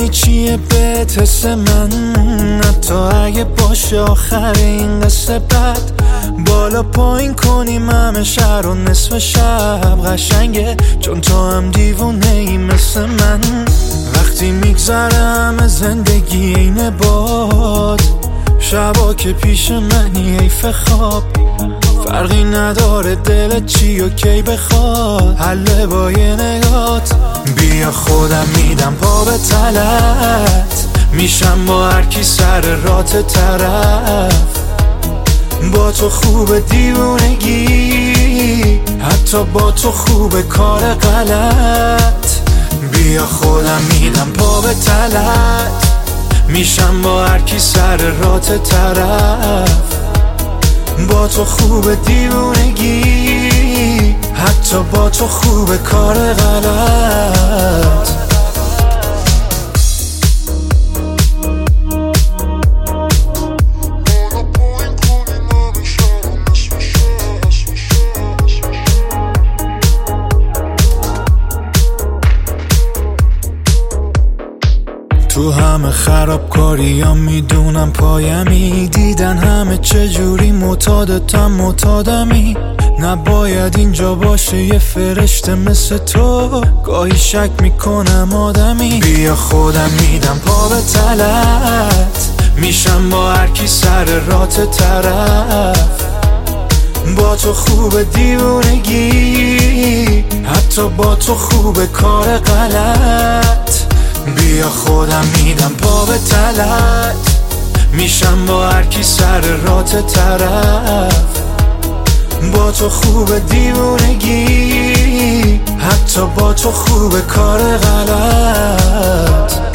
میدونی چیه بهت حس من، حتی اگه باشه آخر این قصه بد. بالا پایین کنیم همه شهر و نصف شب قشنگه، چون تو هم دیوونه ای مثل من. وقتی میگذرم زندگی اینه باد، شبا که پیش منی حیف خواب. فرقی نداره دلت چی و کی بخواد، حله با یه نگات. بیا خودم میدم پا به تلت، میشم با هر کی سر رات طرف. با تو خوب دیوونگی، حتی با تو خوب کار غلط. بیا خودم میدم پا به تلت، میشم با هر کی سر رات طرف. با تو خوب دیوونگی، حتی با تو خوب کار غلط. تو همه خرابکاری ها میدونم پایمی، دیدن همه چجوری معتادتم معتادمی. نباید اینجا باشه یه فرشته مثل تو، گاهی شک میکنم آدمی. بیا خودم میدم پا به تلت، میشم با هر کی سر رات طرف. با تو خوب دیوونگی، حتی با تو خوب کار غلط. بیا خودم میدم پا به تلت، میشم با هر کی سر رات طرف. با تو خوب دیوونگی، حتی با تو خوب کار غلط.